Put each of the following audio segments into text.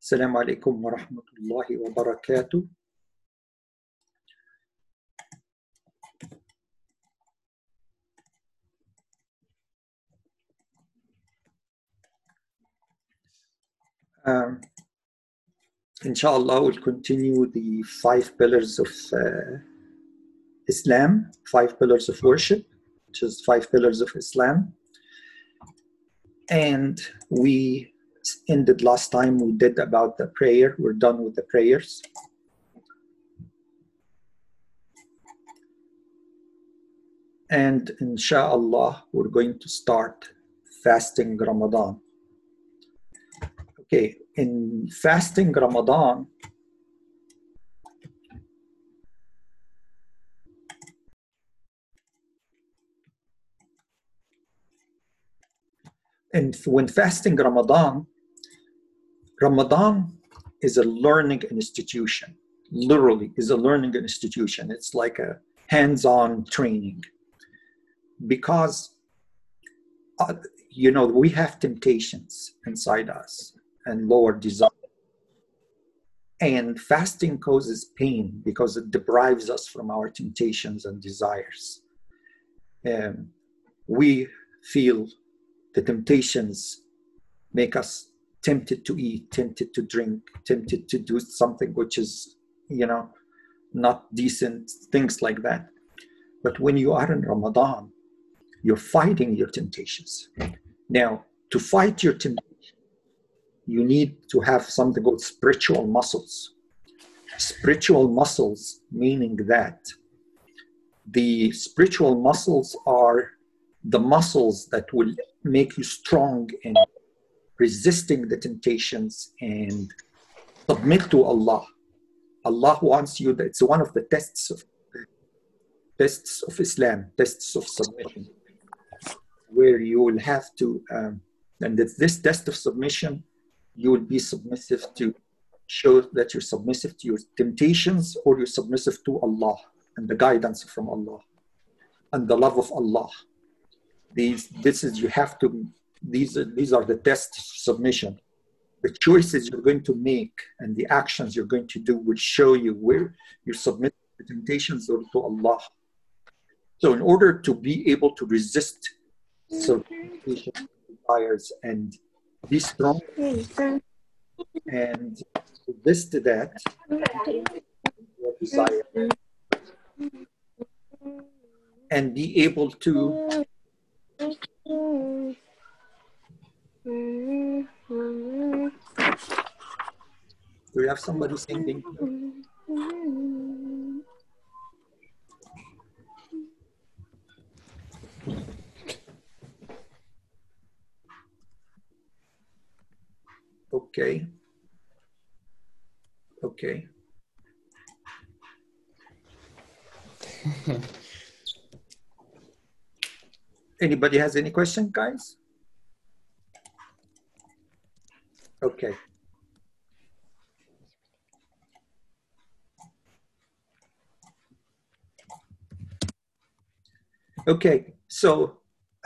السلام عليكم ورحمة الله وبركاته. Inshallah, we'll continue the 5 pillars of Islam, 5 pillars of worship, which is 5 pillars of Islam. And we ended last time, we did about the prayer. We're done with the prayers. And inshallah, we're going to start fasting Ramadan. Okay, in fasting Ramadan, and when fasting Ramadan is a learning institution, literally is a learning institution. It's like a hands-on training because, we have temptations inside us and lower desire. And fasting causes pain because it deprives us from our temptations and desires. We feel the temptations make us tempted to eat, tempted to drink, tempted to do something which is, not decent, things like that. But when you are in Ramadan, you're fighting your temptations. Now, to fight your temptations, you need to have something called spiritual muscles. Spiritual muscles, meaning that the spiritual muscles are the muscles that will make you strong in resisting the temptations and submit to Allah. Allah wants you, it's one of the tests of Islam, tests of submission, where you will have to, and this test of submission, you will be submissive to show that you're submissive to your temptations, or you're submissive to Allah and the guidance from Allah and the love of Allah. These are the tests of submission. The choices you're going to make and the actions you're going to do will show you where you submit to temptations or to Allah. So in order to be able to resist temptations, desires, and be strong and resist that desire, and be able to do you have somebody singing? Okay. Anybody has any question, guys? Okay. Okay, so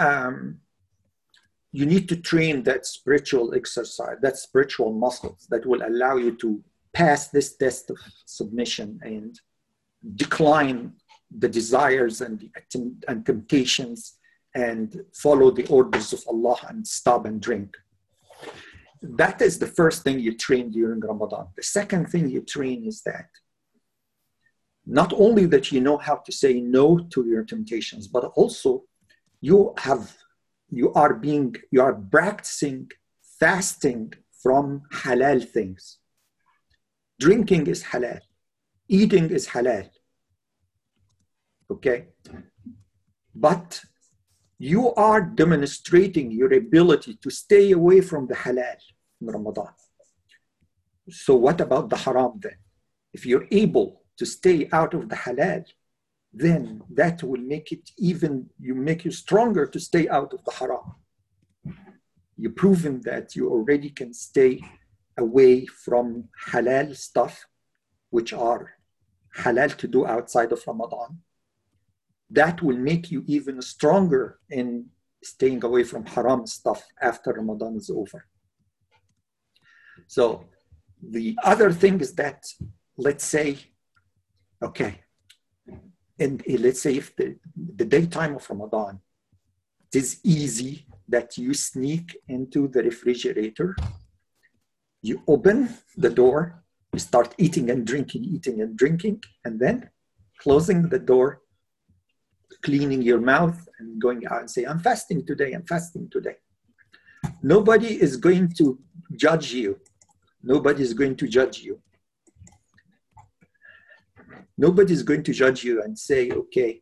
you need to train that spiritual exercise, that spiritual muscles that will allow you to pass this test of submission and decline the desires and temptations and follow the orders of Allah and stop and drink. That is the first thing you train during Ramadan. The second thing you train is that not only that you know how to say no to your temptations, but also you are practicing fasting from halal things. Drinking is halal. Eating is halal. Okay? But you are demonstrating your ability to stay away from the halal in Ramadan. So what about the haram then? If you're able to stay out of the halal, then that will make you stronger to stay out of the haram. You've proven that you already can stay away from halal stuff, which are halal to do outside of Ramadan. That will make you even stronger in staying away from haram stuff after Ramadan is over. So The other thing is that, let's say, okay, and let's say if the daytime of Ramadan, it is easy that you sneak into the refrigerator, you open the door, you start eating and drinking, and then closing the door, cleaning your mouth and going out and say, I'm fasting today. Nobody is going to judge you. Nobody's going to judge you. Nobody's going to judge you and say, okay,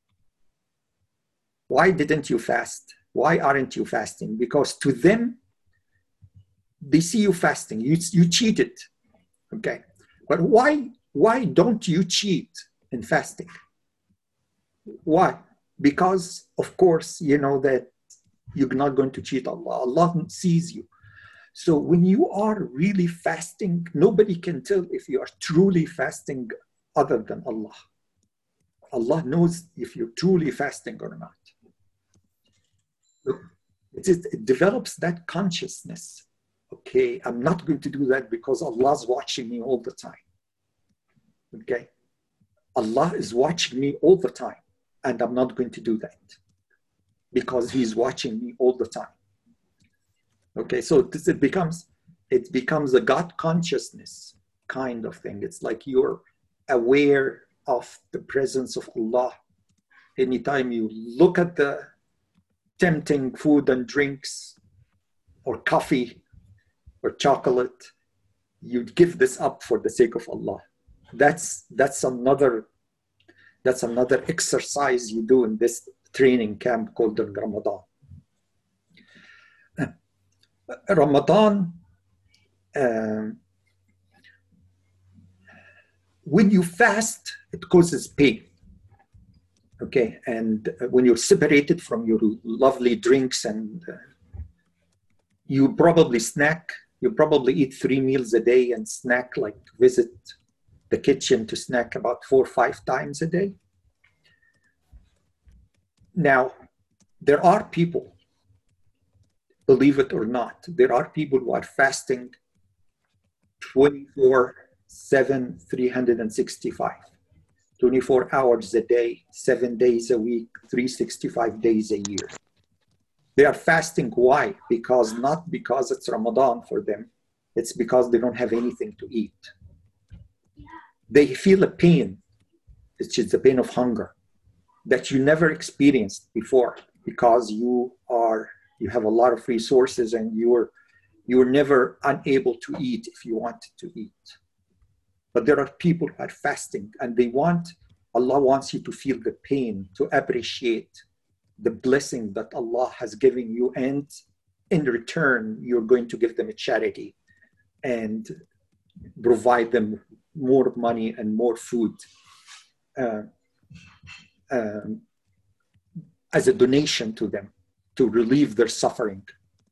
why didn't you fast? Why aren't you fasting? Because to them, they see you fasting. You cheated, okay? But why don't you cheat in fasting? Why? Because, of course, you know that you're not going to cheat Allah. Allah sees you. So when you are really fasting, nobody can tell if you are truly fasting other than Allah. Allah knows if you're truly fasting or not. It develops that consciousness. Okay, I'm not going to do that because Allah's watching me all the time. Okay, Allah is watching me all the time, and I'm not going to do that because He's watching me all the time. Okay, so it becomes a God consciousness kind of thing. It's like you're aware of the presence of Allah. Anytime you look at the tempting food and drinks or coffee or chocolate, you give this up for the sake of Allah. That's another exercise you do in this training camp called Ramadan. Ramadan, when you fast, it causes pain. Okay, and when you're separated from your lovely drinks and you probably snack, you probably eat 3 meals a day and snack, like visit the kitchen to snack about 4 or 5 times a day. Now, there are people, believe it or not, there are people who are fasting 24/7, 365. 24 hours a day, 7 days a week, 365 days a year. They are fasting. Why? Because not because it's Ramadan for them. It's because they don't have anything to eat. They feel a pain, which is the pain of hunger, that you never experienced before because you have a lot of resources and you were never unable to eat if you wanted to eat. But there are people who are fasting and Allah wants you to feel the pain, to appreciate the blessing that Allah has given you. And in return, you're going to give them a charity and provide them more money and more food as a donation to them to relieve their suffering.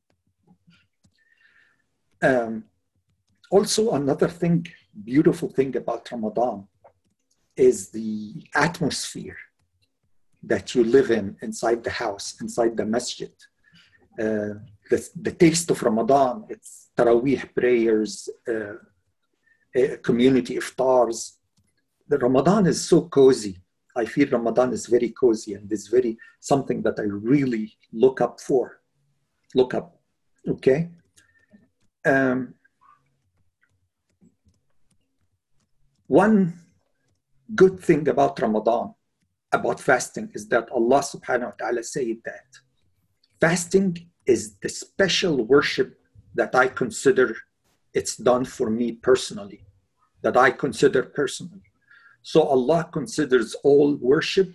Also, another thing, beautiful thing about Ramadan is the atmosphere that you live in inside the house, inside the masjid. The taste of Ramadan, it's Taraweeh prayers, community iftars. The Ramadan is so cozy. I feel Ramadan is very cozy and is very something that I really look up, okay? One good thing about Ramadan, about fasting, is that Allah subhanahu wa ta'ala said that fasting is the special worship that I consider it's done for me personally, that I consider personally. So Allah considers all worship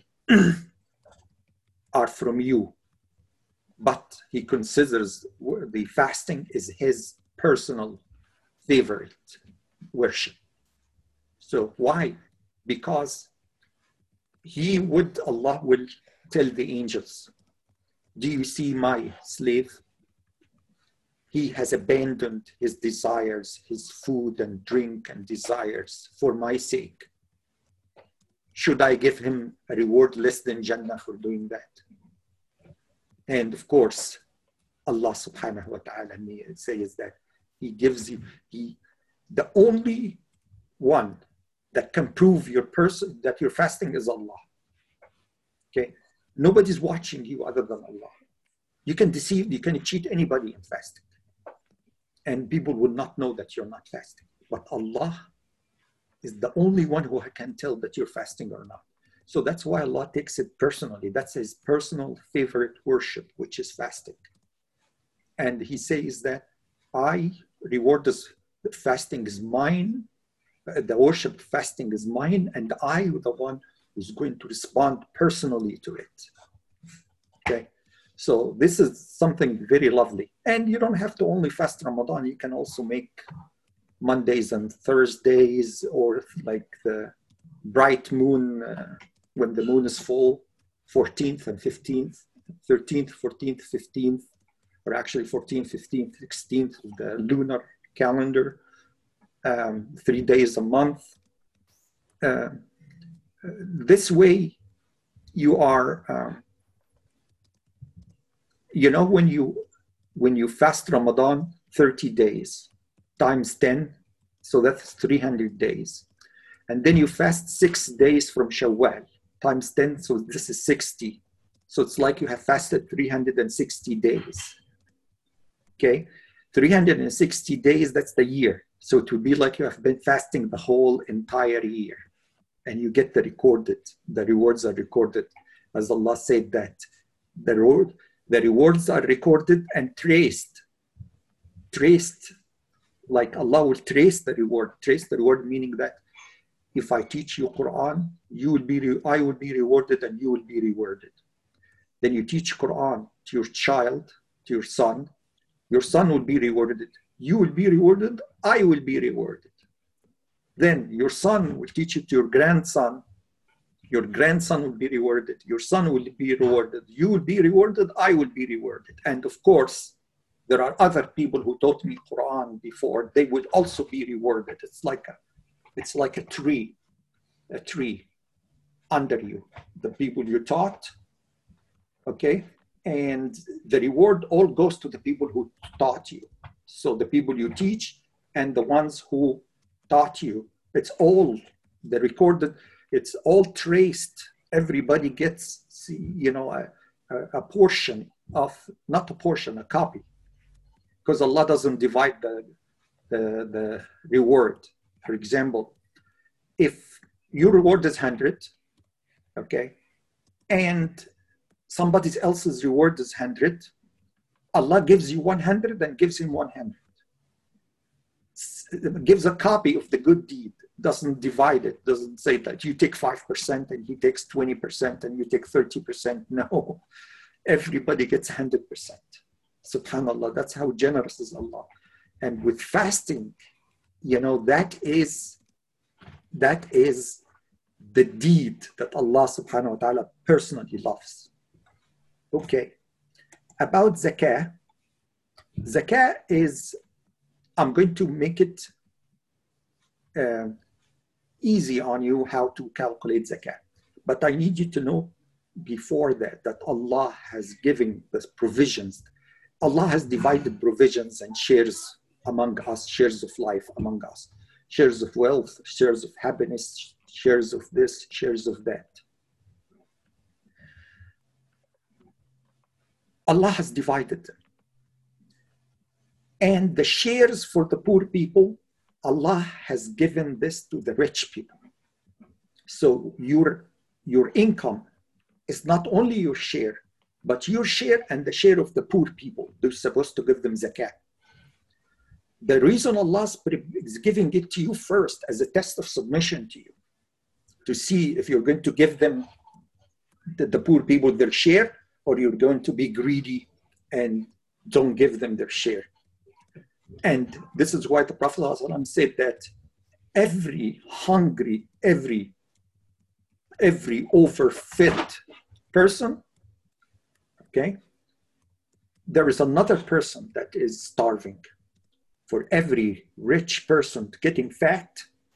are from you, but He considers the fasting is His personal favorite worship. So why? Because Allah will tell the angels, do you see my slave? He has abandoned his desires, his food and drink and desires for my sake. Should I give him a reward less than Jannah for doing that? And of course, Allah subhanahu wa ta'ala says that He gives you, The only one that can prove that you're fasting is Allah. Okay? Nobody's watching you other than Allah. You can deceive, you can cheat anybody in fasting. And people will not know that you're not fasting. But Allah is the only one who can tell that you're fasting or not. So that's why Allah takes it personally. That's his personal favorite worship, which is fasting. And he says that I reward this, fasting is mine, the worship fasting is mine, and I am the one who's going to respond personally to it. Okay, so this is something very lovely. And you don't have to only fast Ramadan, you can also make Mondays and Thursdays, or like the bright moon, when the moon is full, 14th and 15th, 13th, 14th, 15th, or actually 14th, 15th, 16th, the lunar calendar, 3 days a month. This way you are, you know, when you fast Ramadan, 30 days times 10, so that's 300 days. And then you fast 6 days from Shawwal, times 10, so this is 60. So it's like you have fasted 360 days. Okay, 360 days, that's the year. So it would be like you have been fasting the whole entire year. And you get the rewards are recorded. As Allah said that the rewards are recorded and traced. Like Allah will trace the reward meaning that if I teach you Quran, I will be rewarded and you will be rewarded. Then you teach Quran to your child, to your son will be rewarded, you will be rewarded, I will be rewarded. Then your son will teach it to your grandson will be rewarded, your son will be rewarded, you will be rewarded, I will be rewarded. And of course, there are other people who taught me Quran before, they would also be rewarded. It's like a tree under you, the people you taught, okay? And the reward all goes to the people who taught you. So the people you teach and the ones who taught you, it's all the recorded, it's all traced. Everybody gets, you know, a portion of, not a portion, a copy. Because Allah doesn't divide the reward. For example, if your reward is 100, okay, and somebody else's reward is 100, Allah gives you 100 and gives him 100. Gives a copy of the good deed, doesn't divide it, doesn't say that you take 5% and he takes 20% and you take 30%. No, everybody gets 100%. Subhanallah, that's how generous is Allah. And with fasting, you know, that is the deed that Allah subhanahu wa ta'ala personally loves. Okay, about zakah. Zakah is, I'm going to make it easy on you how to calculate zakah. But I need you to know before that Allah has given the provisions. Allah has divided provisions and shares among us, shares of life among us, shares of wealth, shares of happiness, shares of this, shares of that. Allah has divided them. And the shares for the poor people, Allah has given this to the rich people. So your income is not only your share, but your share and the share of the poor people. They're supposed to give them zakah. The reason Allah is giving it to you first as a test of submission to you, to see if you're going to give them, the poor people, their share, or you're going to be greedy and don't give them their share. And this is why the Prophet ﷺ said that every hungry, every overfed person, okay, there is another person that is starving. For every rich person getting fat,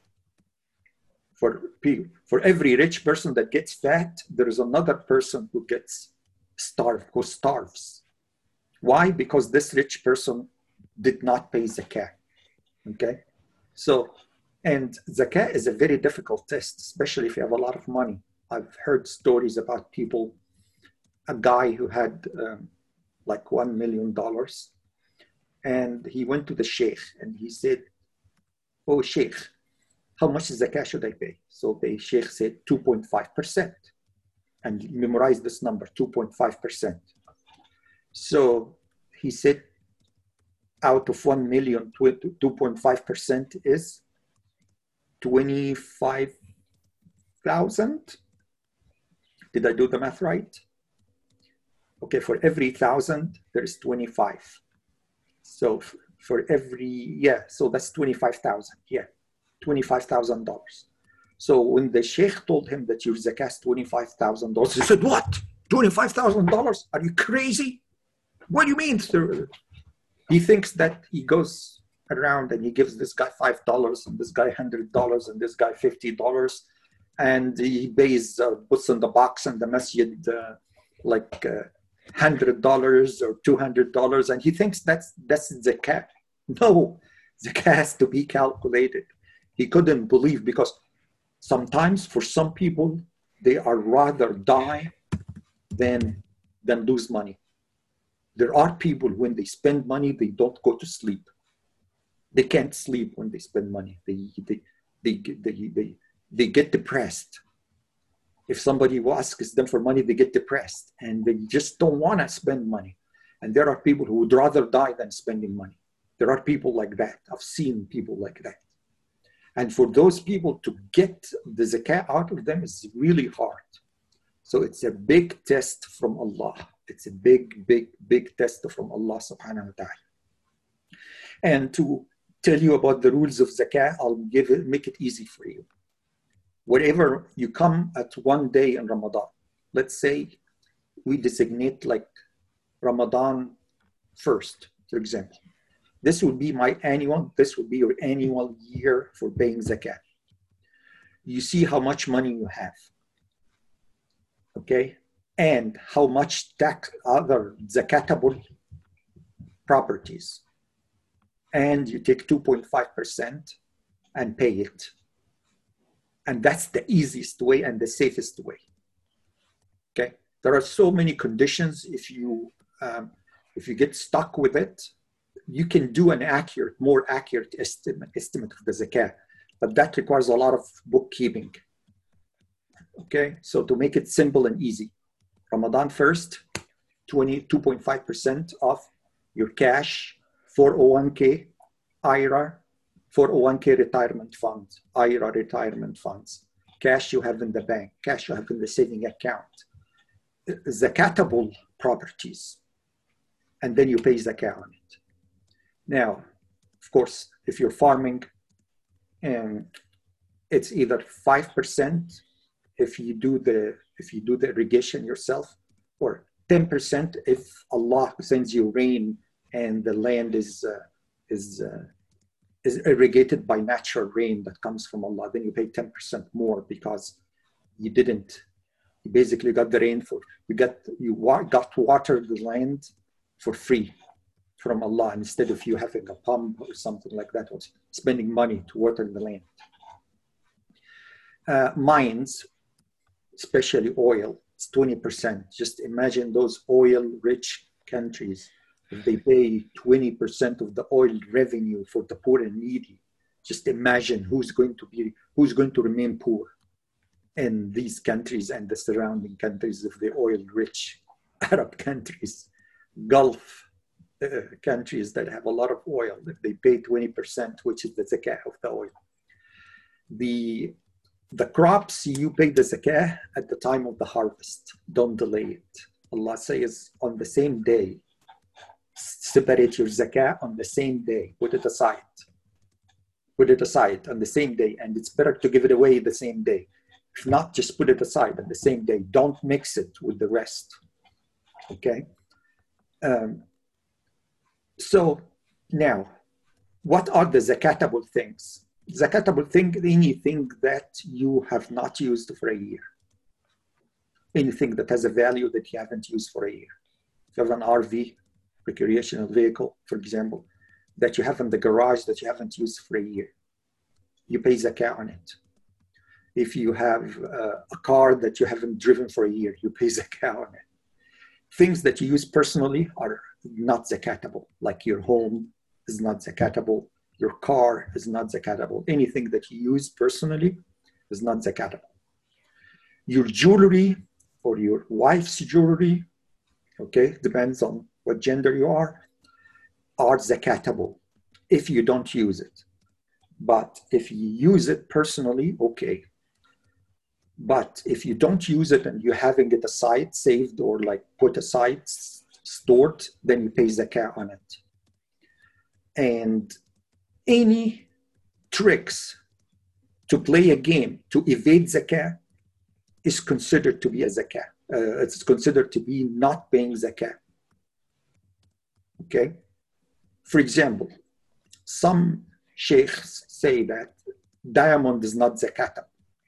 for every rich person that gets fat, there is another person who gets who starves. Why? Because this rich person did not pay zakah. Okay, So, and zakat is a very difficult test, especially if you have a lot of money. I've heard stories about people, a guy who had like $1 million, and he went to the sheikh and he said, "Oh, sheikh, how much zakat should I pay?" So the sheikh said 2.5%, and memorize this number, 2.5%. So he said, out of 1 million, 2.5% is 25,000. Did I do the math right? Okay, for every 1,000, there's 25. So for every, yeah, so that's 25,000, yeah, $25,000. So when the sheikh told him that your zakat is $25,000, he said, "What? $25,000? Are you crazy? What do you mean, sir?" He thinks that he goes around and he gives this guy $5 and this guy $100 and this guy $50, and he pays, puts in the box in the masjid like $100 or $200, and he thinks that's zakat. No, zakat has to be calculated. He couldn't believe, because sometimes for some people they are rather die than lose money. There are people, when they spend money, they don't go to sleep. They can't sleep when they spend money. They get depressed. If somebody asks them for money, they get depressed and they just don't want to spend money. And there are people who would rather die than spending money. There are people like that. I've seen people like that. And for those people to get the zakat out of them is really hard. So it's a big test from Allah. It's a big test from Allah subhanahu wa ta'ala. And to tell you about the rules of zakat, I'll make it easy for you. Wherever you come at one day in Ramadan, let's say we designate like Ramadan 1st, for example. This would be your annual year for paying zakat. You see how much money you have, okay? And how much other zakatable properties. And you take 2.5% and pay it. And that's the easiest way and the safest way. Okay, there are so many conditions. If you get stuck with it, you can do an more accurate estimate of the zakat, but that requires a lot of bookkeeping. Okay, so to make it simple and easy, Ramadan 1st, 22.5% of your cash, 401k, IRA, 401k retirement funds, IRA retirement funds, cash you have in the bank, cash you have in the saving account, zakatable properties, and then you pay zakat on it. Now, of course, if you're farming, it's either 5% if you do the irrigation yourself, or 10% if Allah sends you rain and the land is irrigated by natural rain that comes from Allah. Then you pay 10% more, because you basically got the rain you got watered the land for free from Allah, instead of you having a pump or something like that, or spending money to water the land. Mines, especially oil, it's 20%. Just imagine those oil-rich countries, if they pay 20% of the oil revenue for the poor and needy. Just imagine who's going to remain poor in these countries and the surrounding countries of the oil-rich Arab countries, Gulf countries that have a lot of oil. If they pay 20%, which is the zakat of the oil. The crops, you pay the zakah at the time of the harvest. Don't delay it. Allah says on the same day, separate your zakah on the same day. Put it aside. Put it aside on the same day. And it's better to give it away the same day. If not, just put it aside on the same day. Don't mix it with the rest. Okay? So now, what are the zakatable things? Zakatable thing, anything that you have not used for a year. Anything that has a value that you haven't used for a year. If you have an RV, recreational vehicle, for example, that you have in the garage that you haven't used for a year. you pay zakah on it. If you have a car that you haven't driven for a year, you pay zakah on it. Things that you use personally are not zakatable, like your home is not zakatable, your car is not zakatable. Anything that you use personally is not zakatable. Your jewelry or your wife's jewelry, okay, depends on what gender you are zakatable if you don't use it. But if you use it personally, okay. But if you don't use it and you're having it aside, saved or like put aside, stored, then you pay zakah on it. And any tricks to play a game to evade zakah is considered to be a zakah. It's considered to be not paying zakah. Okay? For example, some sheikhs say that diamond is not zakatable.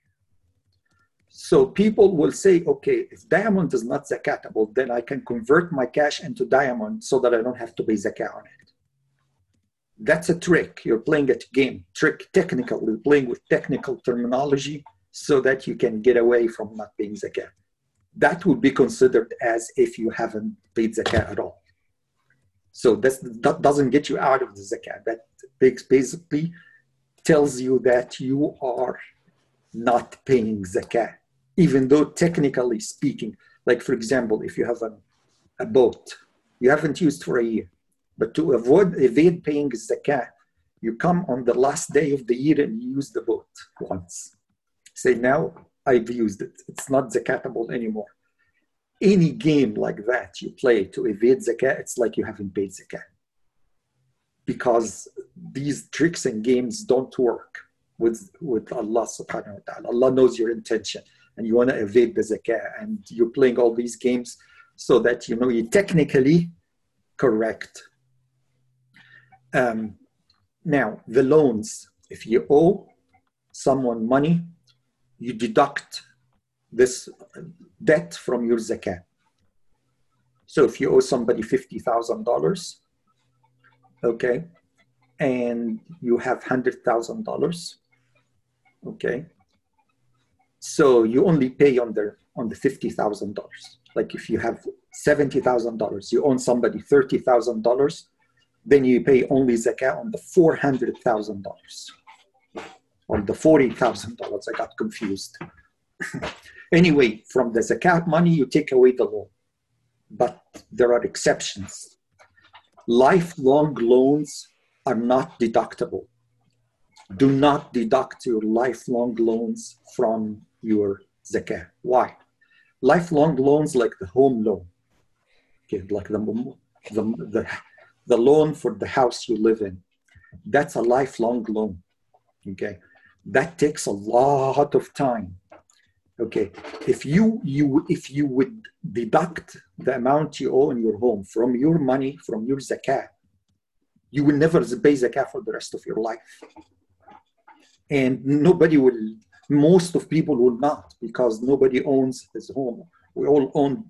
So people will say, okay, if diamond is not zakatable, then I can convert my cash into diamond so that I don't have to pay zakah on it. That's a trick. You're playing a game. Technical. You're playing with technical terminology so that you can get away from not paying zakah. That would be considered as if you haven't paid zakah at all. So that doesn't get you out of the zakah. That basically tells you that you are not paying zakah, even though technically speaking, like for example, if you have a boat you haven't used for a year, but to evade paying zakah, you come on the last day of the year and you use the boat once. Say, now I've used it. It's not zakatable anymore. Any game like that you play to evade zakah, it's like you haven't paid zakah. Because these tricks and games don't work with Allah subhanahu wa ta'ala. Allah knows your intention and you want to evade the zakah, and you're playing all these games so that you're technically correct. Now, the loans, if you owe someone money, you deduct this debt from your zakah. So if you owe somebody $50,000, okay, and you have $100,000, okay, so you only pay on the $50,000. Like if you have $70,000, you own somebody $30,000, then you pay only zakah on the $400,000 or the $40,000. I got confused. Anyway, from the zakat money, you take away the loan. But there are exceptions. Lifelong loans are not deductible. Do not deduct your lifelong loans from your zakah. Why? Lifelong loans like the home loan, okay, like the loan for the house you live in, that's a lifelong loan, okay? That takes a lot of time, okay? If you would deduct the amount you owe in your home from your money, from your zakah, you will never pay zakah for the rest of your life. And nobody will, most of people will not, because nobody owns his home. We all own,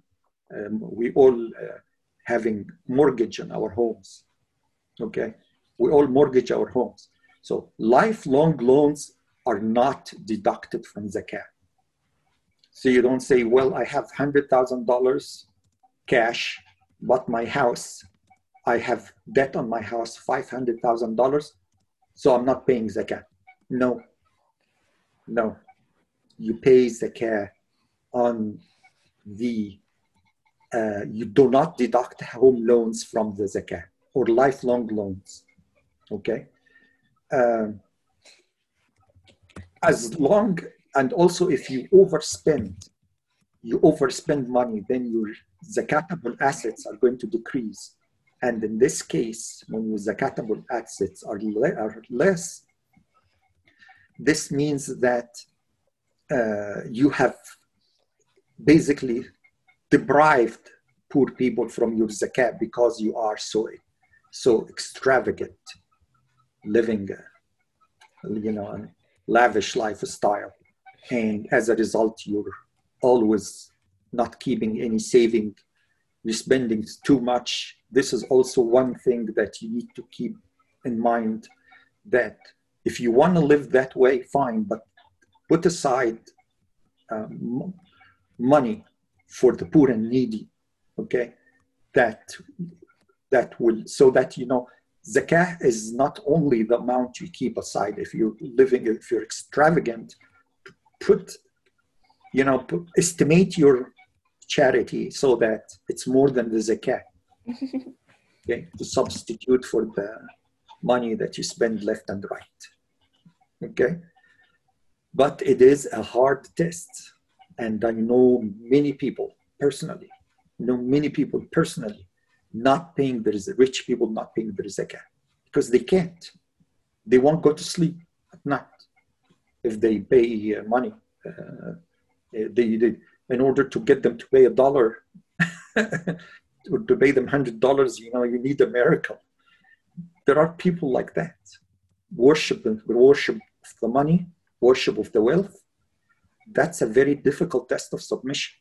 having mortgage on our homes, okay? We all mortgage our homes. So lifelong loans are not deducted from zakah. So you don't say, well, I have $100,000 cash, but my house, I have debt on my house, $500,000, so I'm not paying zakah. No, you pay zakah on the, you do not deduct home loans from the zakah or lifelong loans, okay? As long, and also if you overspend money, then your zakatable assets are going to decrease. And in this case, when your zakatable assets are less, this means that you have basically deprived poor people from your zakat because you are so extravagant, living a lavish lifestyle, and as a result you're always not keeping any saving, you're spending too much. This is also one thing that you need to keep in mind, that If you want to live that way, fine, but put aside money for the poor and needy, okay? That will, so that, you know, zakah is not only the amount you keep aside. If you're extravagant, estimate your charity so that it's more than the zakah, okay? To substitute for the money that you spend left and right, okay? But it is a hard test. And I know many people personally, not paying their, rich people not paying their zakah because they can't. They won't go to sleep at night if they pay money. In order to get them to pay $1 or to pay them $100, you know, you need a miracle. There are people like that. Worship of the money, worship of the wealth. That's a very difficult test of submission.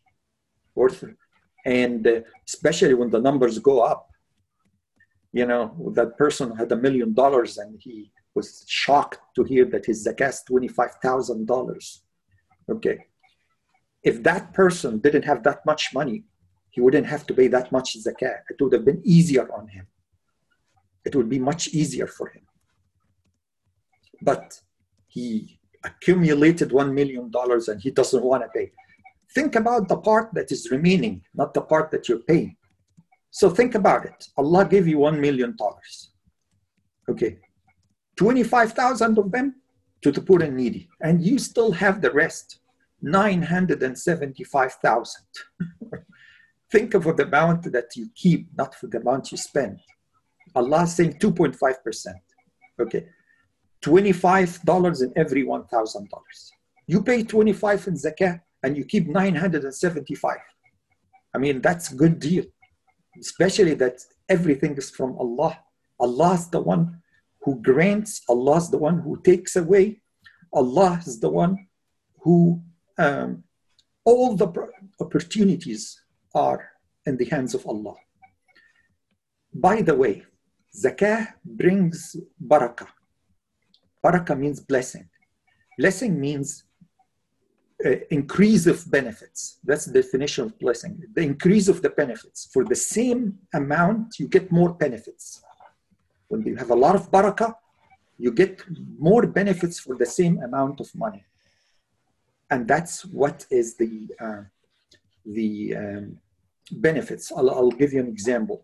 And especially when the numbers go up. You know, that person had $1 million and he was shocked to hear that his zakah is $25,000. Okay. If that person didn't have that much money, he wouldn't have to pay that much zakah. It would have been easier on him. It would be much easier for him. But he accumulated $1 million and he doesn't want to pay. Think about the part that is remaining, not the part that you're paying. So think about it. Allah gave you $1 million. Okay. 25,000 of them to the poor and needy. And you still have the rest, 975,000. Think of the amount that you keep, not for the amount you spend. Allah is saying 2.5%. Okay. $25 in every $1,000. You pay 25 in zakah and you keep 975. I mean, that's a good deal, especially that everything is from Allah. Allah is the one who grants. Allah is the one who takes away. Allah is the one who, all the opportunities are in the hands of Allah. By the way, zakah brings barakah. Barakah means blessing. Blessing means increase of benefits. That's the definition of blessing. The increase of the benefits. For the same amount, you get more benefits. When you have a lot of barakah, you get more benefits for the same amount of money. And that's what is the benefits. I'll give you an example.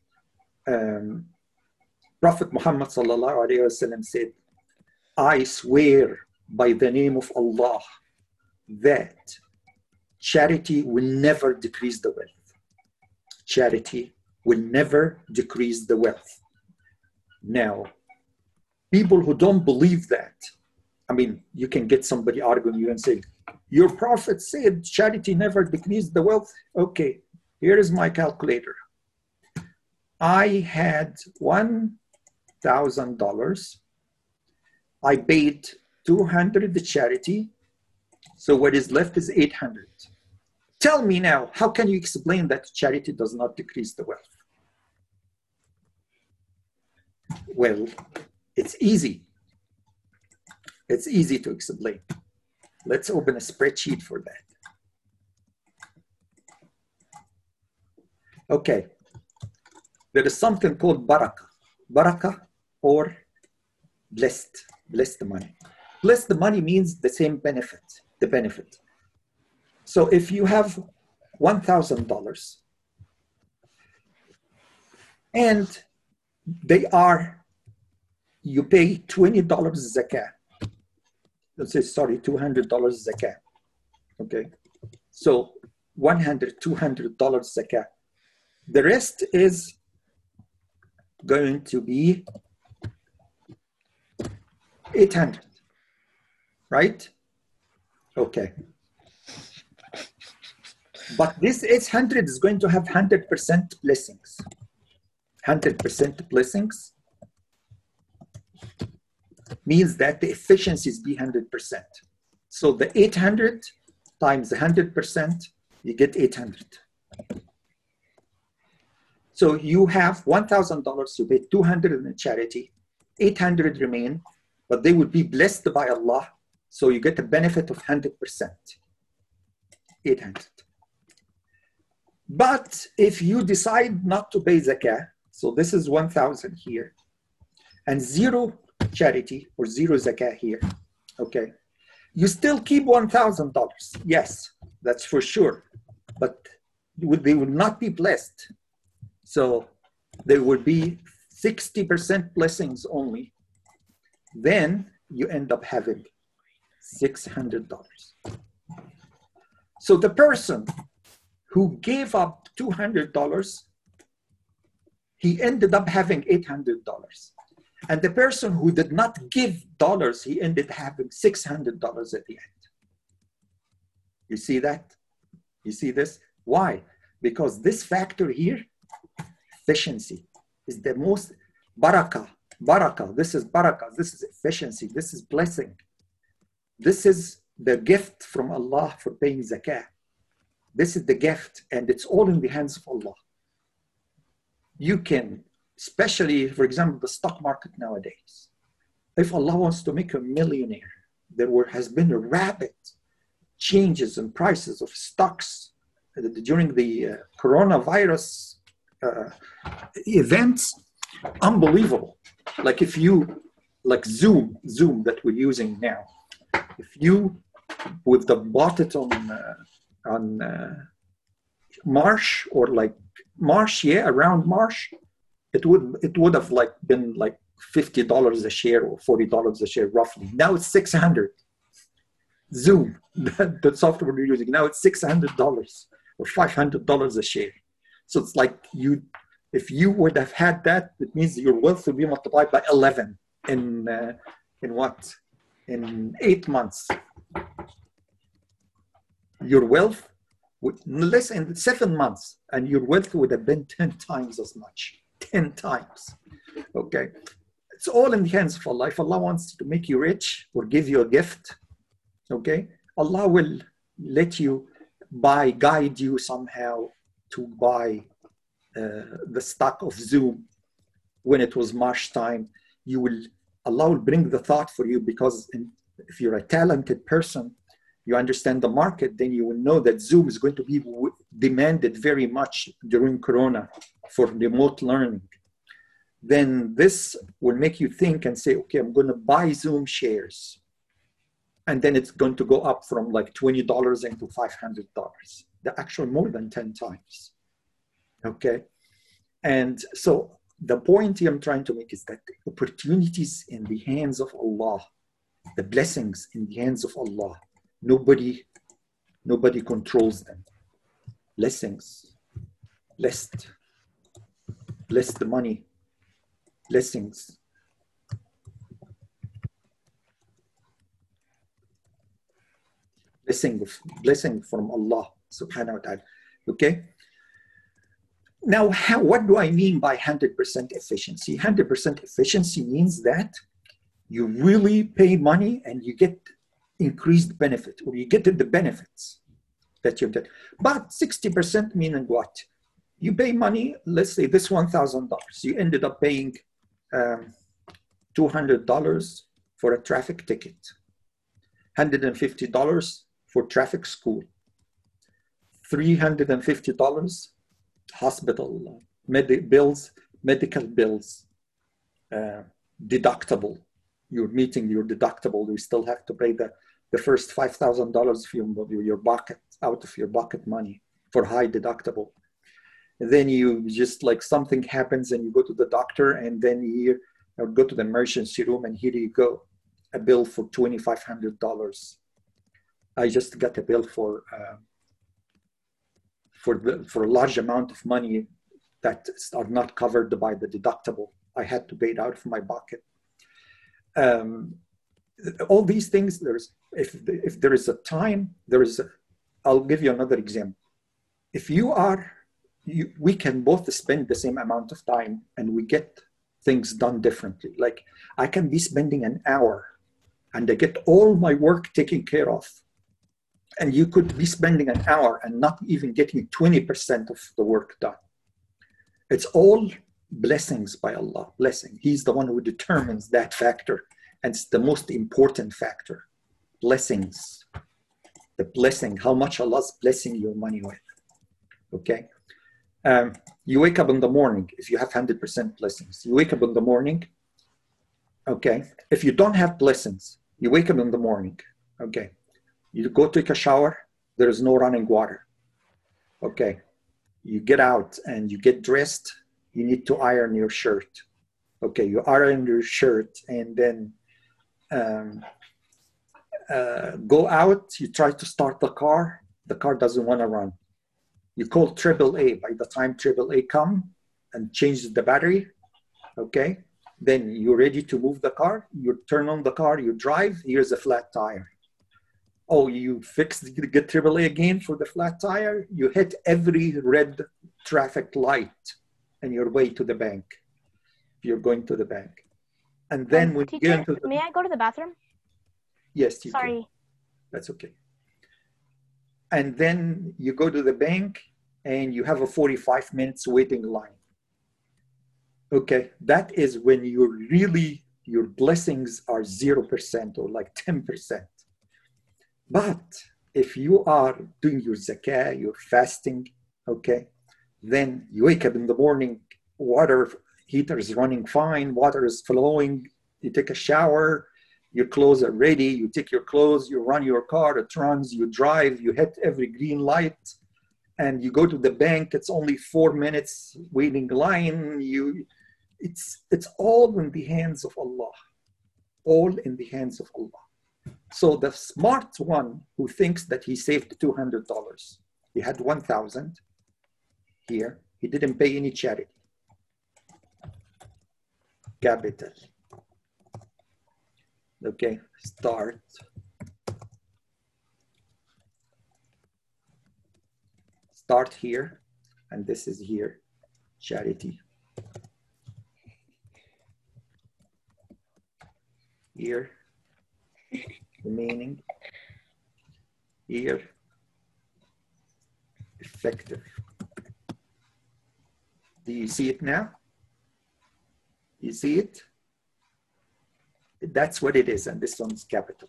Prophet Muhammad sallallahu alaihi wasallam said, I swear by the name of Allah that charity will never decrease the wealth. Charity will never decrease the wealth. Now, people who don't believe that, I mean, you can get somebody arguing you and say, your prophet said charity never decreased the wealth. Okay, here is my calculator. I had $1,000. I paid 200 the charity, so what is left is 800. Tell me now, how can you explain that charity does not decrease the wealth? Well, it's easy. It's easy to explain. Let's open a spreadsheet for that. Okay, there is something called barakah. Barakah or blessed money. Blessed money means the same benefit, the benefit. So if you have $1,000 and you pay $20 zakah. Let's say, sorry, $200 zakah. Okay. So $200 zakah. The rest is going to be 800, right? Okay. But this 800 is going to have 100% blessings. 100% blessings means that the efficiencies be 100%. So the 800 times 100%, you get 800. So you have $1,000, you pay 200 in charity, 800 remain. but they will be blessed by Allah. So you get a benefit of 100%, 800. But if you decide not to pay zakah, so this is 1,000 here, and zero charity or zero zakah here, okay, you still keep $1,000. Yes, that's for sure. But they will not be blessed. So there will be 60% blessings only. Then you end up having $600. So the person who gave up $200, he ended up having $800. And the person who did not give dollars, he ended having $600 at the end. You see that? You see this? Why? Because this factor here, efficiency, is the most barakah. Barakah, this is barakah, this is efficiency, this is blessing. This is the gift from Allah for paying zakah. This is the gift, and it's all in the hands of Allah. You can, especially, for example, the stock market nowadays. If Allah wants to make you a millionaire, has been a rapid changes in prices of stocks during the coronavirus events. Unbelievable. Like if you, like Zoom that we're using now, if you would have bought it on March or like March, around March, it would have like been like $50 a share or $40 a share roughly. Now it's 600. Zoom, the software we're using now, it's $600 or $500 a share. So it's like if you would have had that, it means your wealth would be multiplied by 11 in 8 months. Your wealth less in 7 months, and your wealth would have been 10 times as much. 10 times. Okay. It's all in the hands of Allah. If Allah wants to make you rich or give you a gift, okay, Allah will let you guide you somehow to buy the stock of Zoom when it was March time. Allah will bring the thought for you, because if you're a talented person, you understand the market, then you will know that Zoom is going to be demanded very much during Corona for remote learning. Then this will make you think and say, okay, I'm going to buy Zoom shares. And then it's going to go up from like $20 into $500. They're actually more than 10 times. Okay. And so the point I'm trying to make is that the opportunities in the hands of Allah, the blessings in the hands of Allah, nobody controls them. Blessings, blessed the money, blessings. Blessing from Allah subhanahu wa ta'ala. Okay. Now, what do I mean by 100% efficiency? 100% efficiency means that you really pay money and you get increased benefit, or you get the benefits that you get. But 60% meaning what? You pay money, let's say this $1,000. You ended up paying $200 for a traffic ticket, $150 for traffic school, $350 hospital medical bills, deductible. You're meeting your deductible. You still have to pay the first $5,000 your pocket, out of your pocket money for high deductible. And then you just like something happens and you go to the doctor, and then you go to the emergency room, and here you go, a bill for $2,500. I just got a bill for a large amount of money that are not covered by the deductible. I had to pay it out of my pocket. All these things, if there is a time, I'll give you another example. If we can both spend the same amount of time and we get things done differently. Like I can be spending an hour and I get all my work taken care of. And you could be spending an hour and not even getting 20% of the work done. It's all blessings by Allah, blessing. He's the one who determines that factor. And it's the most important factor. Blessings. The blessing, how much Allah's blessing your money with. Okay? You wake up in the morning, if you have 100% blessings. You wake up in the morning, okay? If you don't have blessings, you wake up in the morning, okay? You go take a shower, there is no running water. Okay, you get out and you get dressed, you need to iron your shirt. Okay, you iron your shirt and then go out, you try to start the car doesn't want to run. You call AAA. By the time AAA come and change the battery, okay, then you're ready to move the car, you turn on the car, you drive, here's a flat tire. Oh, you get AAA again for the flat tire, you hit every red traffic light on your way to the bank. You're going to the bank. And then when teacher, you get into the... May I go to the bathroom? Yes, you Sorry. can. That's okay. And then you go to the bank and you have a 45 minutes waiting line. Okay, that is when your blessings are 0% or like 10%. But if you are doing your zakah, you're fasting, okay, then you wake up in the morning, water heater is running fine, water is flowing, you take a shower, your clothes are ready, you take your clothes, you run your car, it runs, you drive, you hit every green light, and you go to the bank, it's only 4 minutes waiting line, it's all in the hands of Allah. All in the hands of Allah. So the smart one who thinks that he saved $200, he had 1,000 here, he didn't pay any charity. Capital. Okay, start. Start here, and this is here, charity. Here, remaining. Here, effective. Do you see it now? You see it? That's what it is, and this one's capital.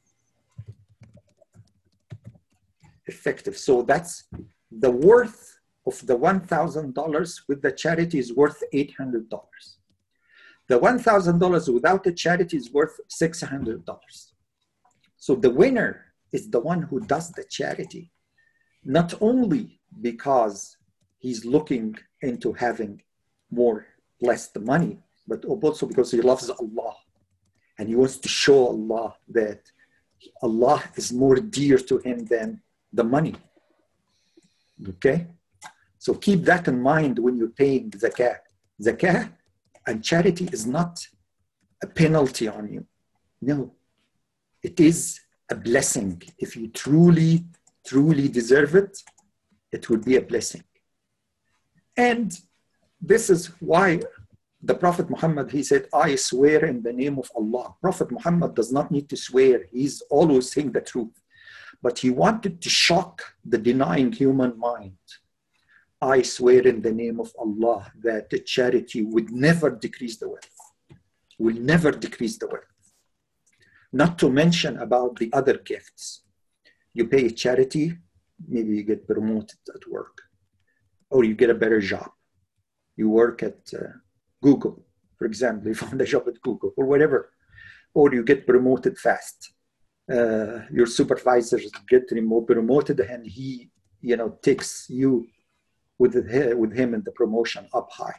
Effective. So that's the worth of the $1,000 with the charity is worth $800. The $1,000 without the charity is worth $600. So the winner is the one who does the charity, not only because he's looking into having more blessed money, but also because he loves Allah and he wants to show Allah that Allah is more dear to him than the money. Okay? So keep that in mind when you're paying zakah. Zakah and charity is not a penalty on you. No, it is a blessing. If you truly, truly deserve it, it will be a blessing. And this is why the Prophet Muhammad, he said, I swear in the name of Allah. Prophet Muhammad does not need to swear. He's always saying the truth. But he wanted to shock the denying human mind. I swear in the name of Allah that the charity would never decrease the wealth. Will never decrease the wealth. Not to mention about the other gifts. You pay a charity, maybe you get promoted at work. Or you get a better job. You work at Google, for example, you found a job at Google or whatever. Or you get promoted fast. Your supervisors get promoted and he, takes you with him in the promotion up high.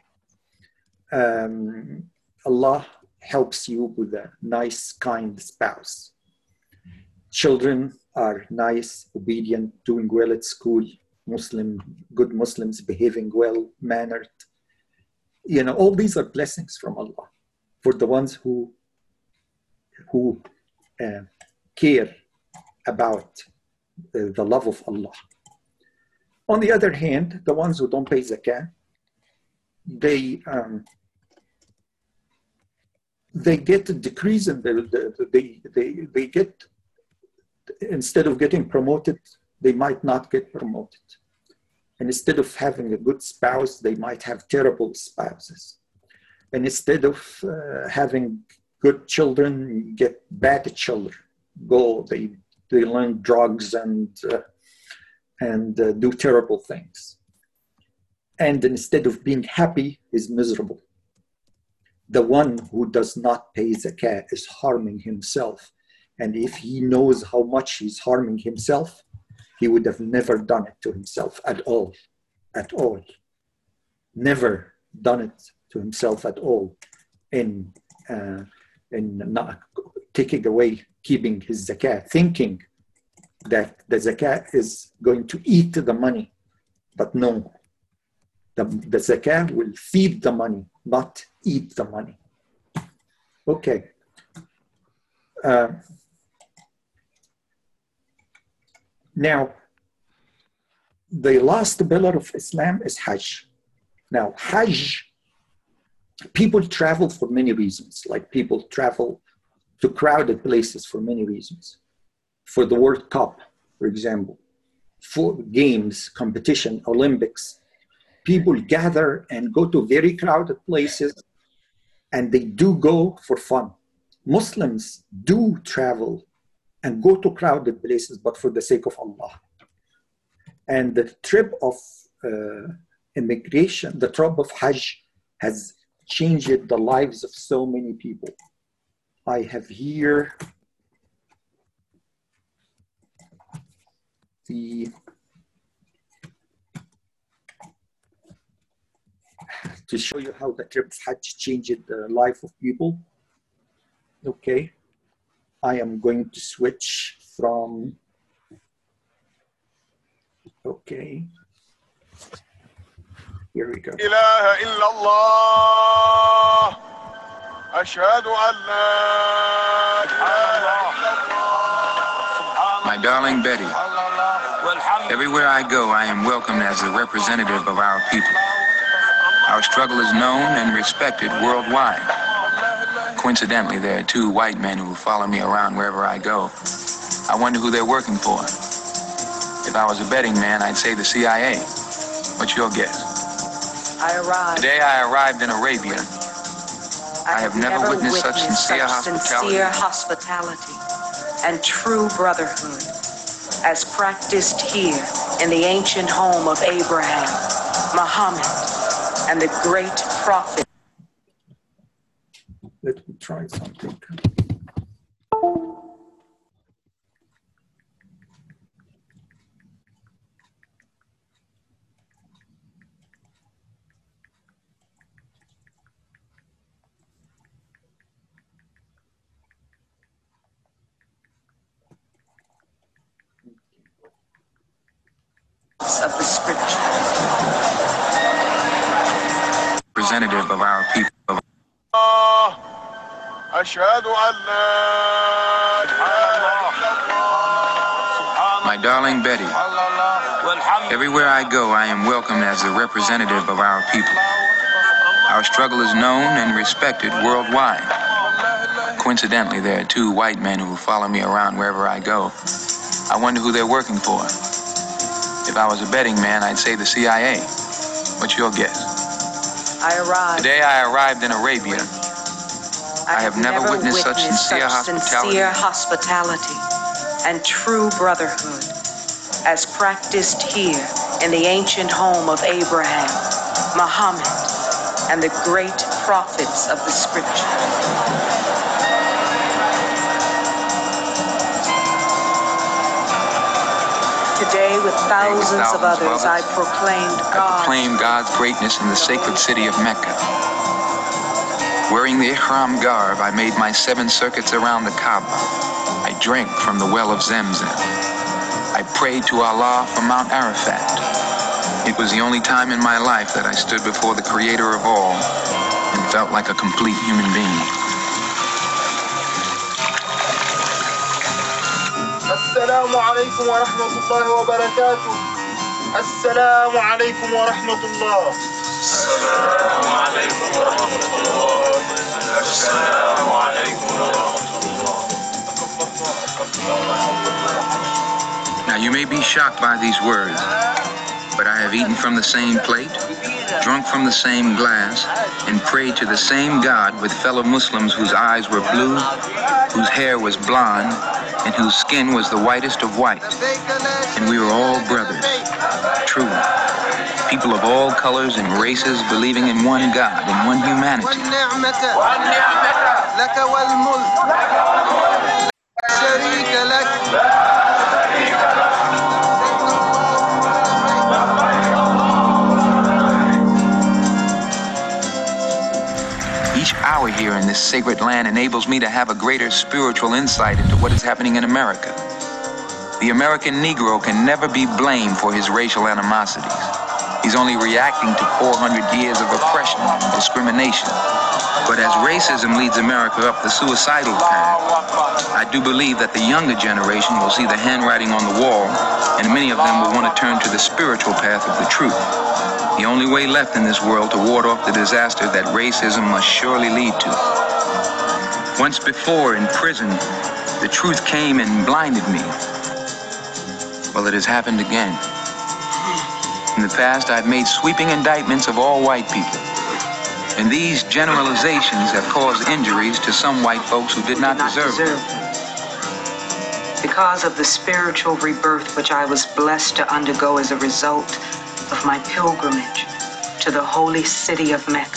Allah helps you with a nice, kind spouse. Children are nice, obedient, doing well at school, good Muslims, behaving well, mannered. All these are blessings from Allah for the ones who care about the love of Allah. On the other hand, the ones who don't pay zakah, they get a decrease in they get, instead of getting promoted, they might not get promoted. And instead of having a good spouse, they might have terrible spouses. And instead of having good children get bad children. They learn drugs and do terrible things. And instead of being happy, is miserable. The one who does not pay zakah is harming himself. And if he knows how much he's harming himself, he would have never done it to himself at all. At all. Never done it to himself at all in not taking away, keeping his zakah, thinking that the zakah is going to eat the money. But no, the zakah will feed the money, not eat the money. Okay. Now, the last pillar of Islam is Hajj. Now, Hajj, people travel for many reasons. Like people travel to crowded places for many reasons. For the World Cup, for example, for games, competition, Olympics, people gather and go to very crowded places, and they do go for fun. Muslims do travel and go to crowded places, but for the sake of Allah. And the trip of immigration, the trip of Hajj has changed the lives of so many people. I have here to show you how the trip of Hajj changed the life of people. Okay, I am going to switch from, okay, here we go. إله إلا الله أشهد أن لا إله إلا الله. My darling Betty, everywhere I go, I am welcomed as the representative of our people. Our struggle is known and respected worldwide. Coincidentally, there are two white men who follow me around wherever I go. I wonder who they're working for. If I was a betting man, I'd say the CIA. What's your guess? Today I arrived in Arabia. I have never witnessed such sincere hospitality and true brotherhood as practiced here in the ancient home of Abraham, Muhammad, and the great prophet. Let me try something. Of the scripture. Representative of our people. أشهد أن لا إله إلا الله. My darling Betty, everywhere I go, I am welcomed as the representative of our people. Our struggle is known and respected worldwide. Coincidentally, there are two white men who follow me around wherever I go. I wonder who they're working for. If I was a betting man, I'd say the CIA. What's your guess? Today I arrived in Arabia. I have never witnessed such sincere hospitality and true brotherhood as practiced here in the ancient home of Abraham, Muhammad, and the great prophets of the scripture. Today, with thousands of others, I proclaim God's greatness in the sacred city of Mecca. Wearing the Ihram garb, I made my 7 circuits around the Kaaba. I drank from the well of Zamzam. I prayed to Allah from Mount Arafat. It was the only time in my life that I stood before the Creator of all and felt like a complete human being. السلام عليكم ورحمة الله وبركاته. السلام عليكم ورحمة الله. السلام عليكم ورحمة الله. السلام عليكم ورحمة الله. Now you may be shocked by these words, but I have eaten from the same plate, drunk from the same glass, and prayed to the same God with fellow Muslims whose eyes were blue, whose hair was blonde, and whose skin was the whitest of white. And we were all brothers, truly. People of all colors and races believing in one God, in one humanity. Each hour here in this sacred land enables me to have a greater spiritual insight into what is happening in America. The American Negro can never be blamed for his racial animosities. He's only reacting to 400 years of oppression and discrimination. But as racism leads America up the suicidal path, I do believe that the younger generation will see the handwriting on the wall, and many of them will want to turn to the spiritual path of the truth. The only way left in this world to ward off the disaster that racism must surely lead to. Once before in prison, the truth came and blinded me. Well, it has happened again. In the past, I've made sweeping indictments of all white people. And these generalizations have caused injuries to some white folks who did not deserve them. Because of the spiritual rebirth which I was blessed to undergo as a result of my pilgrimage to the holy city of Mecca,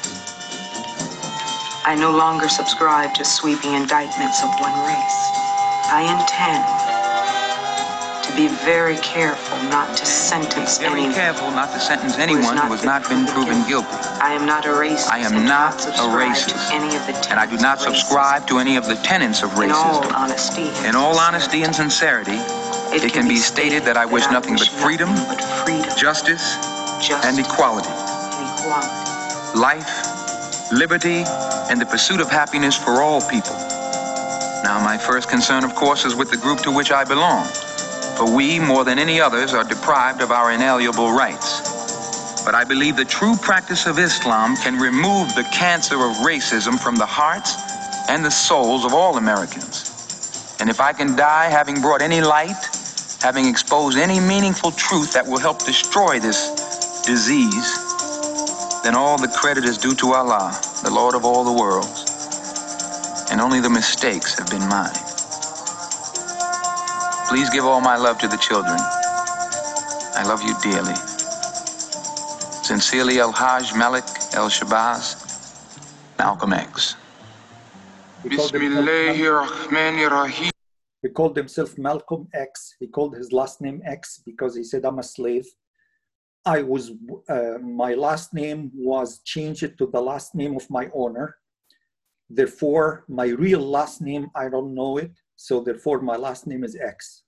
I no longer subscribe to sweeping indictments of one race. I intend to be very careful not to sentence anyone. Very careful not to sentence anyone who has not been proven guilty. I am not a racist. I am not a racist, and I do not subscribe to any of the tenets of racism. In all honesty and sincerity, it can be stated that I wish nothing but freedom, justice, and equality. Life, liberty, and the pursuit of happiness for all people. Now, my first concern, of course, is with the group to which I belong. For we, more than any others, are deprived of our inalienable rights. But I believe the true practice of Islam can remove the cancer of racism from the hearts and the souls of all Americans. And if I can die having brought any light, having exposed any meaningful truth that will help destroy this disease, then all the credit is due to Allah, the Lord of all the worlds. And only the mistakes have been mine. Please give all my love to the children. I love you dearly. Sincerely, El-Hajj Malik El-Shabazz, Malcolm X. Bismillahirrahmanirrahim. He called himself Malcolm X. He called his last name X because he said, I'm a slave. My last name was changed to the last name of my owner. Therefore, my real last name, I don't know it. So therefore, my last name is X.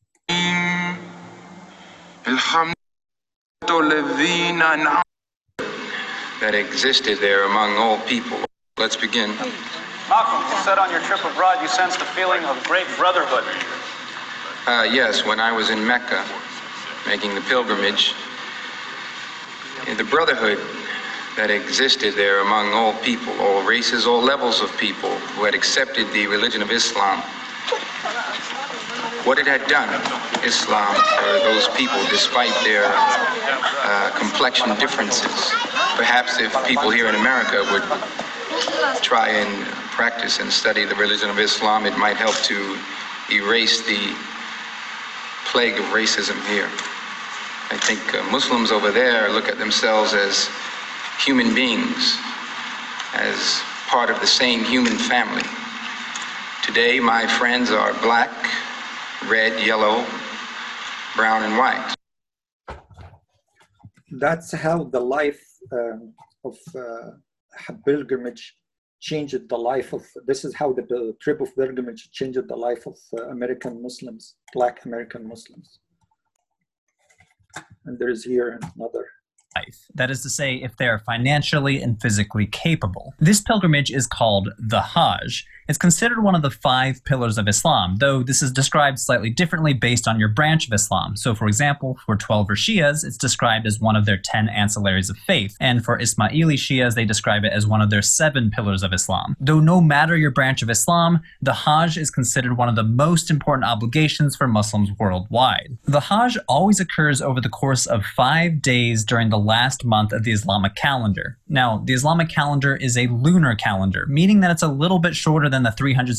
That existed there among all people. Let's begin. Malcolm, you said on your trip abroad you sensed a feeling of great brotherhood. Yes, when I was in Mecca, making the pilgrimage, the brotherhood that existed there among all people, all races, all levels of people who had accepted the religion of Islam. What it had done, Islam, for those people, despite their complexion differences. Perhaps if people here in America would try and practice and study the religion of Islam, it might help to erase the plague of racism here. I think Muslims over there look at themselves as human beings, as part of the same human family. Today, my friends are black, red, yellow, brown, and white. That's how the life of pilgrimage changed the life of, this is how the trip of pilgrimage changed the life of American Muslims, black American Muslims. And there is here another. That is to say, if they are financially and physically capable. This pilgrimage is called the Hajj. It's considered one of the 5 pillars of Islam, though this is described slightly differently based on your branch of Islam. So for example, for Twelver Shias, it's described as one of their 10 ancillaries of faith, and for Ismaili Shias, they describe it as one of their 7 pillars of Islam. Though no matter your branch of Islam, the Hajj is considered one of the most important obligations for Muslims worldwide. The Hajj always occurs over the course of 5 days during the last month of the Islamic calendar. Now, the Islamic calendar is a lunar calendar, meaning that it's a little bit shorter than the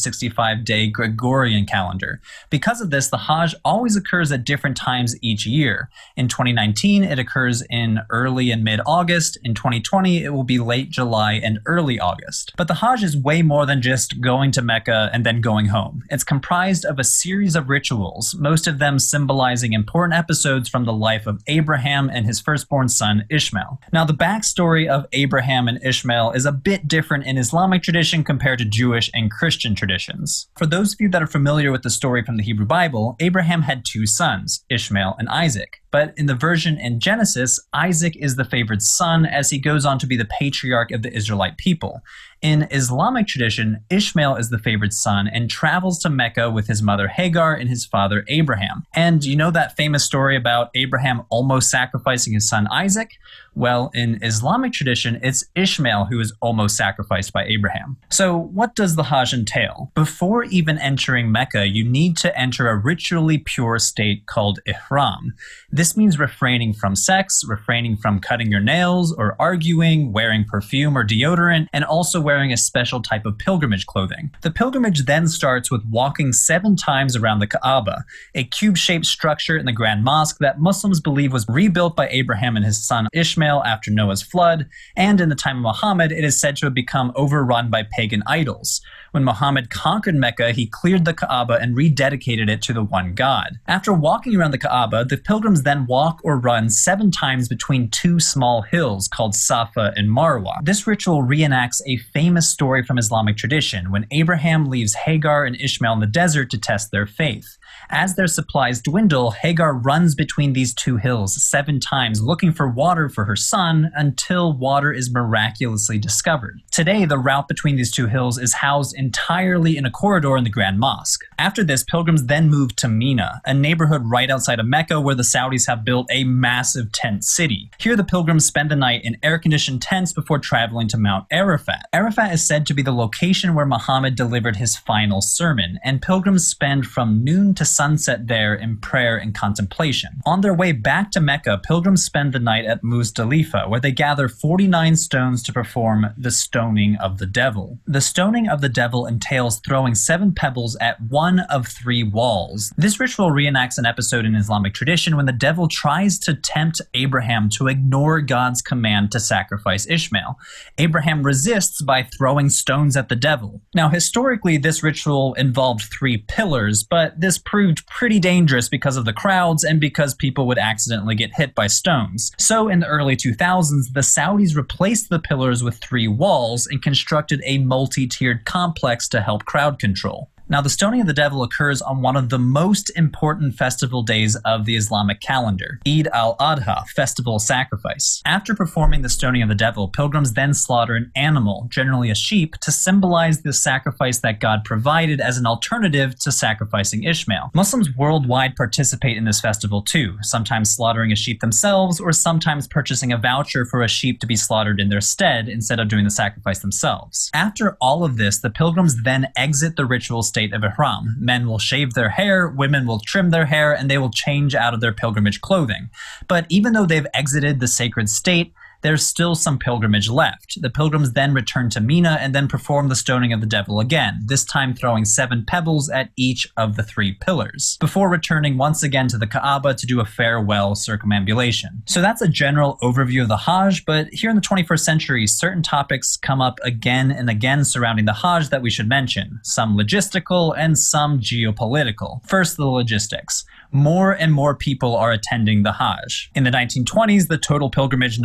365-day Gregorian calendar. Because of this, the Hajj always occurs at different times each year. In 2019, it occurs in early and mid-August. In 2020, it will be late July and early August. But the Hajj is way more than just going to Mecca and then going home. It's comprised of a series of rituals, most of them symbolizing important episodes from the life of Abraham and his firstborn son, Ishmael. Now, the backstory of Abraham and Ishmael is a bit different in Islamic tradition compared to Jewish and Christian traditions. For those of you that are familiar with the story from the Hebrew Bible, Abraham had 2 sons, Ishmael and Isaac. But in the version in Genesis, Isaac is the favored son as he goes on to be the patriarch of the Israelite people. In Islamic tradition, Ishmael is the favored son and travels to Mecca with his mother Hagar and his father Abraham. And you know that famous story about Abraham almost sacrificing his son Isaac? Well, in Islamic tradition, it's Ishmael who is almost sacrificed by Abraham. So what does the Hajj entail? Before even entering Mecca, you need to enter a ritually pure state called Ihram. This means refraining from sex, refraining from cutting your nails or arguing, wearing perfume or deodorant, and also wearing a special type of pilgrimage clothing. The pilgrimage then starts with walking 7 times around the Kaaba, a cube-shaped structure in the Grand Mosque that Muslims believe was rebuilt by Abraham and his son Ishmael after Noah's flood, and in the time of Muhammad, it is said to have become overrun by pagan idols. When Muhammad conquered Mecca, he cleared the Kaaba and rededicated it to the one God. After walking around the Kaaba, the pilgrims then walk or run 7 times between 2 small hills called Safa and Marwa. This ritual reenacts a famous story from Islamic tradition when Abraham leaves Hagar and Ishmael in the desert to test their faith. As their supplies dwindle, Hagar runs between these 2 hills 7 times looking for water for her son until water is miraculously discovered. Today, the route between these 2 hills is housed entirely in a corridor in the Grand Mosque. After this, pilgrims then move to Mina, a neighborhood right outside of Mecca where the Saudis have built a massive tent city. Here, the pilgrims spend the night in air-conditioned tents before traveling to Mount Arafat. Arafat is said to be the location where Muhammad delivered his final sermon, and pilgrims spend from noon to sunset there in prayer and contemplation. On their way back to Mecca, pilgrims spend the night at Muzdalifa, where they gather 49 stones to perform the stoning of the devil. The stoning of the devil entails throwing 7 pebbles at one of 3 walls. This ritual reenacts an episode in Islamic tradition when the devil tries to tempt Abraham to ignore God's command to sacrifice Ishmael. Abraham resists by throwing stones at the devil. Now, historically, this ritual involved 3 pillars, but this proved pretty dangerous because of the crowds and because people would accidentally get hit by stones. So in the early 2000s, the Saudis replaced the pillars with 3 walls and constructed a multi-tiered complex to help crowd control. Now, the stoning of the devil occurs on one of the most important festival days of the Islamic calendar, Eid al-Adha, Festival Sacrifice. After performing the stoning of the devil, pilgrims then slaughter an animal, generally a sheep, to symbolize the sacrifice that God provided as an alternative to sacrificing Ishmael. Muslims worldwide participate in this festival too, sometimes slaughtering a sheep themselves or sometimes purchasing a voucher for a sheep to be slaughtered in their stead instead of doing the sacrifice themselves. After all of this, the pilgrims then exit the ritual state of Ihram. Men will shave their hair, women will trim their hair, and they will change out of their pilgrimage clothing. But even though they've exited the sacred state, there's still some pilgrimage left. The pilgrims then return to Mina and then perform the stoning of the devil again, this time throwing 7 pebbles at each of the 3 pillars, before returning once again to the Kaaba to do a farewell circumambulation. So that's a general overview of the Hajj, but here in the 21st century, certain topics come up again and again surrounding the Hajj that we should mention, some logistical and some geopolitical. First, the logistics. More and more people are attending the Hajj. In the 1920s, the total pilgrimage numbered fewer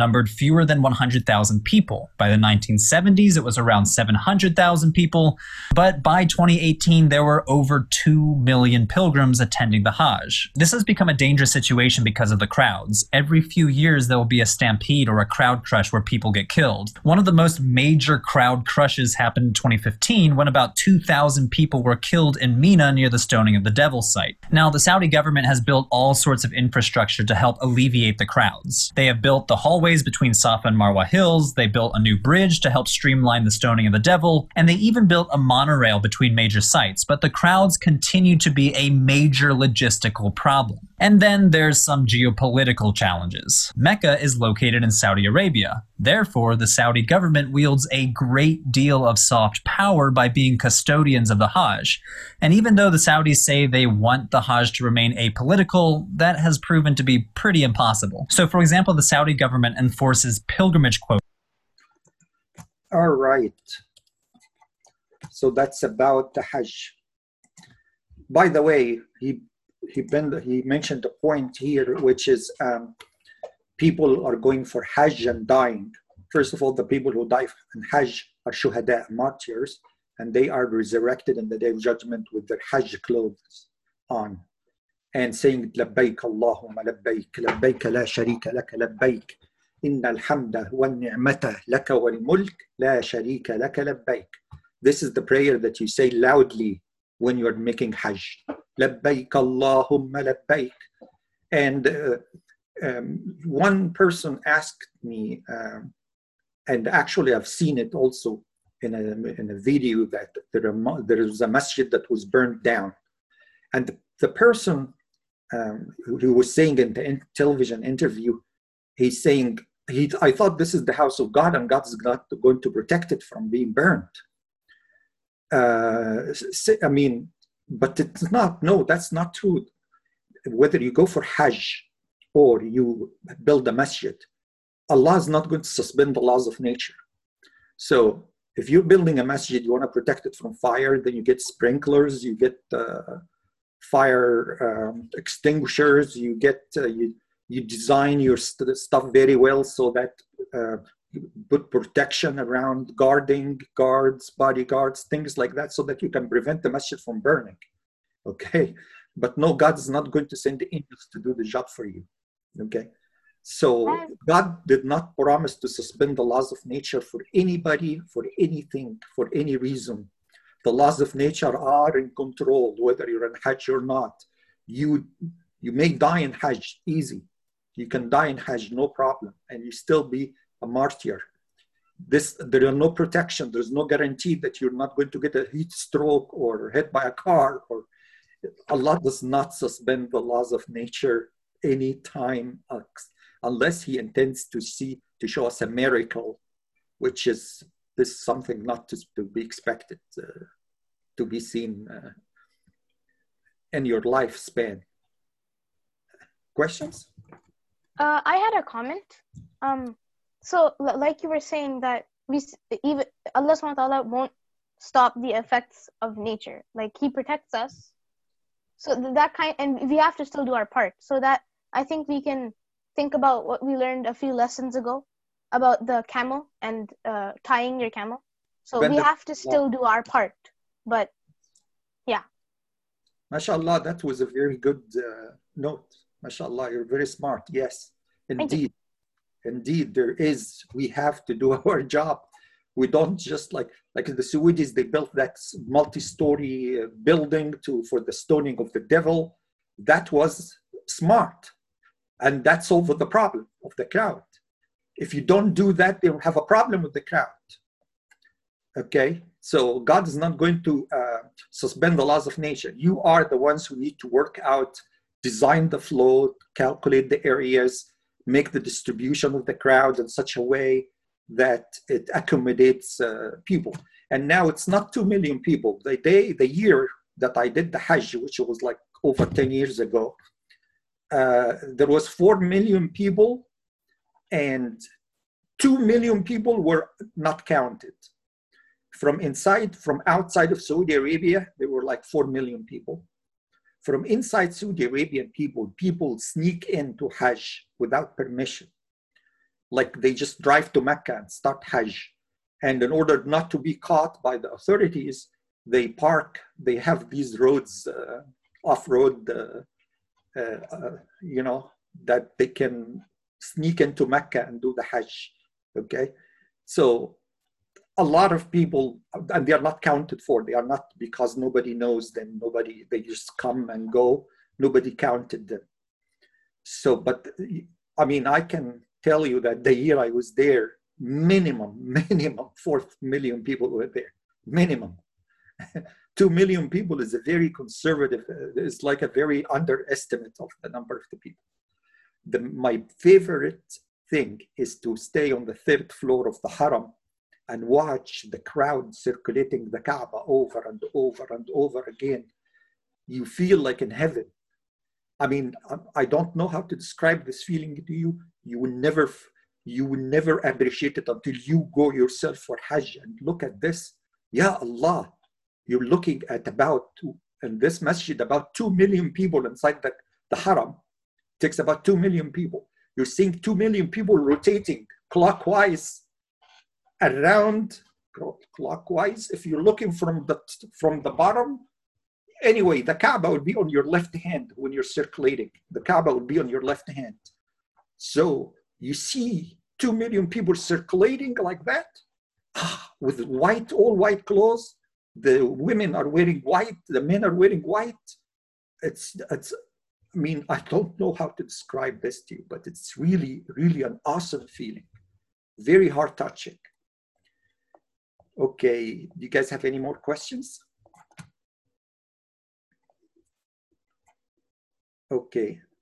fewer than 100,000 people. By the 1970s, it was around 700,000 people. But by 2018, there were over 2 million pilgrims attending the Hajj. This has become a dangerous situation because of the crowds. Every few years, there will be a stampede or a crowd crush where people get killed. One of the most major crowd crushes happened in 2015 when about 2,000 people were killed in Mina near the Stoning of the Devil site. Now, the Saudi government has built all sorts of infrastructure to help alleviate the crowds. They have built the hallways between Safa and Marwa hills, they built a new bridge to help streamline the Stoning of the Devil, and they even built a monorail between major sites, but the crowds continue to be a major logistical problem. And then there's some geopolitical challenges. Mecca is located in Saudi Arabia. Therefore, the Saudi government wields a great deal of soft power by being custodians of the Hajj. And even though the Saudis say they want the Hajj to remain apolitical, that has proven to be pretty impossible. So, for example, the Saudi government enforces pilgrimage quotas. All right. So that's about the Hajj. By the way, he mentioned a point here, which is people are going for Hajj and dying. First of all, the people who die in Hajj are shuhada, martyrs, and they are resurrected in the day of judgment with their Hajj clothes on and saying, Labbaik Allahumma labbaik, labbaik la sharika laka labbaik, inna alhamda wa ni'mata laka wal mulk, la sharika laka labbaik. This is the prayer that you say loudly when you're making Hajj. Labbaik Allahumma labbaik. And one person asked me, and actually I've seen it also in a video, that there was a masjid that was burned down. And the person who was saying in the television interview, he's saying, I thought this is the house of God and God is not going to protect it from being burned. I mean, but it's not, no, that's not true. Whether you go for Hajj or you build a masjid, Allah is not going to suspend the laws of nature. So if you're building a masjid, you want to protect it from fire, then you get sprinklers, you get fire extinguishers, you get you design your stuff very well so that you put protection around guarding, guards, bodyguards, things like that, so that you can prevent the masjid from burning. Okay, but no, God is not going to send the angels to do the job for you. Okay, so God did not promise to suspend the laws of nature for anybody, for anything, for any reason. The laws of nature are in control, whether you're in Hajj or not. You may die in Hajj, easy. You can die in Hajj, no problem, and you still be a martyr. There is no protection. There's no guarantee that you're not going to get a heat stroke or hit by a car. Or Allah does not suspend the laws of nature any time, unless He intends to show us a miracle, which is something not to be expected to be seen in your lifespan. Questions? I had a comment. So, like you were saying, that even Allah subhanahu wa ta'ala won't stop the effects of nature. Like, He protects us. So and we have to still do our part. So that I think we can think about what we learned a few lessons ago about the camel and tying your camel. So we have to still do our part. But yeah. MashaAllah, that was a very good note. MashaAllah, you're very smart. Yes, indeed. Indeed, we have to do our job. We don't just like the Saudis, they built that multi-story building for the stoning of the devil. That was smart. And that solved the problem of the crowd. If you don't do that, they will have a problem with the crowd. Okay? So God is not going to suspend the laws of nature. You are the ones who need to work out, design the flow, calculate the areas, make the distribution of the crowd in such a way that it accommodates people. And now it's not 2 million people. The year that I did the Hajj, which was like over 10 years ago, there was 4 million people and 2 million people were not counted. From outside of Saudi Arabia, there were like 4 million people. From inside Saudi Arabian people sneak into Hajj without permission. like they just drive to Mecca and start Hajj. And in order not to be caught by the authorities, they have these roads, off-road, you know, that they can sneak into Mecca and do the Hajj, okay? So a lot of people, and they are not counted for, they are not, because nobody knows them, they just come and go, nobody counted them. So, but I mean, I can tell you that the year I was there, minimum 4 million people were there, minimum. 2 million people is a very conservative, it's like a very underestimate of the number of the people. My favorite thing is to stay on the 3rd floor of the Haram and watch the crowd circulating the Kaaba over and over and over again. You feel like in heaven. I mean, I don't know how to describe this feeling to you. You will never appreciate it until you go yourself for Hajj and look at this. Ya Allah, you're looking at in this masjid, about 2 million people inside the Haram. It takes about 2 million people. You're seeing 2 million people rotating clockwise around, clockwise. If you're looking from the bottom, anyway, the Kaaba will be on your left hand when you're circulating. The Kaaba will be on your left hand. So you see 2 million people circulating like that, with all white clothes. The women are wearing white, the men are wearing white. I mean, I don't know how to describe this to you, but it's really, really an awesome feeling. Very heart-touching. Okay, do you guys have any more questions? Okay.